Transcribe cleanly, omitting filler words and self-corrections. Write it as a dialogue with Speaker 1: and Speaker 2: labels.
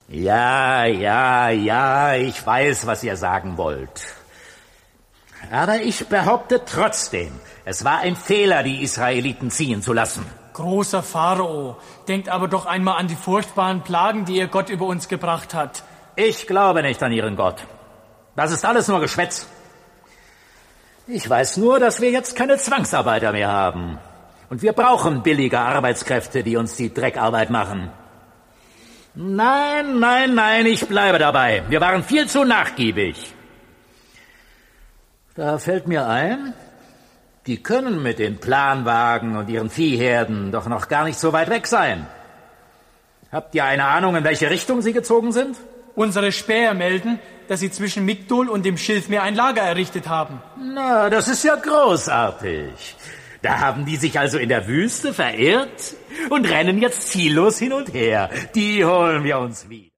Speaker 1: Ja, ich weiß, was ihr sagen wollt. Aber ich behaupte trotzdem, es war ein Fehler, die Israeliten ziehen zu lassen.
Speaker 2: Großer Pharao, denkt aber doch einmal an die furchtbaren Plagen, die ihr Gott über uns gebracht hat.
Speaker 1: Ich glaube nicht an ihren Gott. Das ist alles nur Geschwätz. Ich weiß nur, dass wir jetzt keine Zwangsarbeiter mehr haben. Und wir brauchen billige Arbeitskräfte, die uns die Dreckarbeit machen. Nein, ich bleibe dabei. Wir waren viel zu nachgiebig. Da fällt mir ein, die können mit den Planwagen und ihren Viehherden doch noch gar nicht so weit weg sein. Habt ihr eine Ahnung, in welche Richtung sie gezogen sind?
Speaker 2: Unsere Späher melden, dass sie zwischen Migdol und dem Schilfmeer ein Lager errichtet haben.
Speaker 1: Na, das ist ja großartig. Da haben die sich also in der Wüste verirrt und rennen jetzt ziellos hin und her. Die holen wir uns wieder.